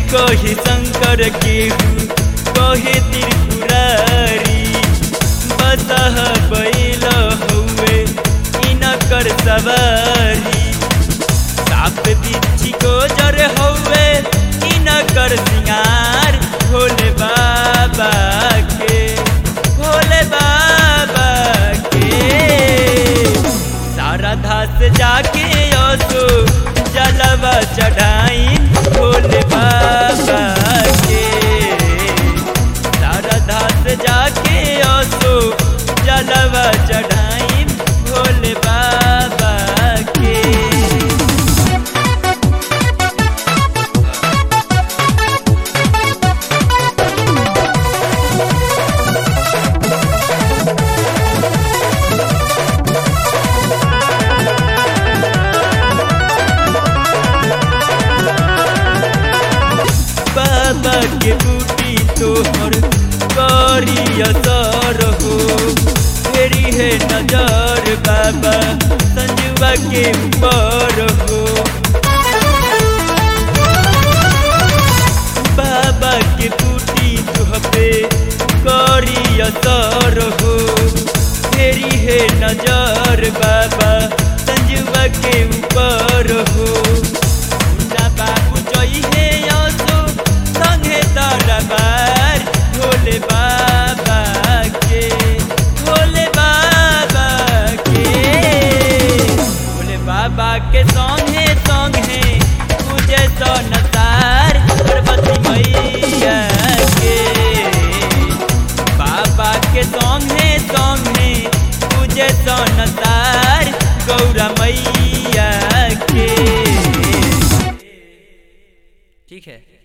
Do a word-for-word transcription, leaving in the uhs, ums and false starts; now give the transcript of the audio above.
कही शंकर केहू कहे त्रिपुरारी बसह बैल हउए इनकर सवारी साप बिच्छी को जर हउए इनकर सिंगार भोले बाबा के भोले बाबा के शारदा से जाके असो जलवा चढ़ाई भोले बाबा के शारदा से जाके असो जलवा चढ़ाई भोले बाबा के। बाबा के बूटी तोहर करी असर हो फेरी है नजर बाबा संजुआ के ऊपर हो बाबा के बूटी तुहपे करी असर हो फेरी है नजर बाबा संजुआ के ऊपर हो बाबू जई है दरबार भोले बाबा के भोले बाबा के भोले बाबा के संगे संगे पूजे सनसार पार्वती मैया के बाबा के संगे संगे पूजे सनसार गौरा मैया के। ठीक है।